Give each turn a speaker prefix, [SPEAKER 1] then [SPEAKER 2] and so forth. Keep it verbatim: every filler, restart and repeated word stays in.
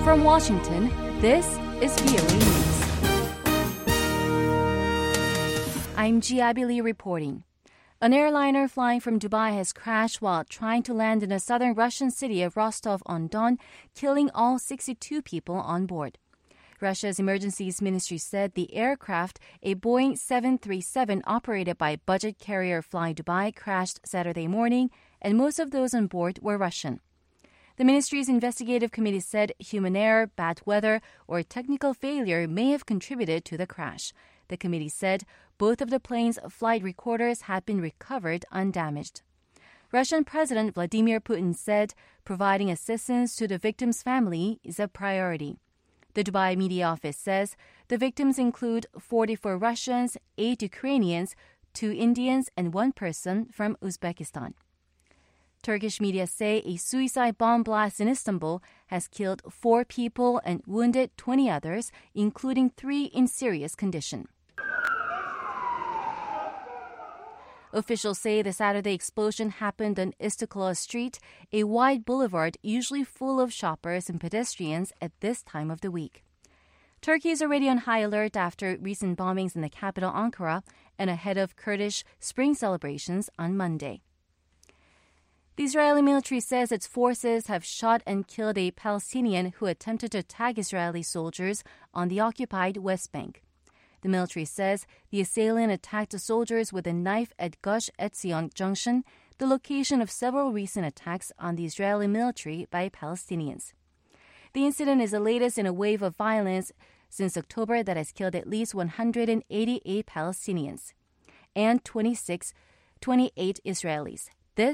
[SPEAKER 1] From Washington, this is V O A News. I'm Jiabi Lee reporting. An airliner flying from Dubai has crashed while trying to land in the southern Russian city of Rostov-on-Don, killing all sixty-two people on board. Russia's emergencies ministry said the aircraft, a Boeing seven thirty-seven operated by budget carrier Fly Dubai, crashed Saturday morning, and most of those on board were Russian. The ministry's investigative committee said human error, bad weather, or technical failure may have contributed to the crash. The committee said both of the plane's flight recorders had been recovered undamaged. Russian President Vladimir Putin said providing assistance to the victim's family is a priority. The Dubai media office says the victims include forty-four Russians, eight Ukrainians, two Indians, and one person from Uzbekistan. Turkish media say a suicide bomb blast in Istanbul has killed four people and wounded twenty others, including three in serious condition. Officials say the Saturday explosion happened on Istiklal Street, a wide boulevard usually full of shoppers and pedestrians at this time of the week. Turkey is already on high alert after recent bombings in the capital Ankara and ahead of Kurdish spring celebrations on Monday. The Israeli military says its forces have shot and killed a Palestinian who attempted to attack Israeli soldiers on the occupied West Bank. The military says the assailant attacked the soldiers with a knife at Gush Etzion Junction, the location of several recent attacks on the Israeli military by Palestinians. The incident is the latest in a wave of violence since October that has killed at least one hundred eighty-eight Palestinians and twenty-six, twenty-eight Israelis.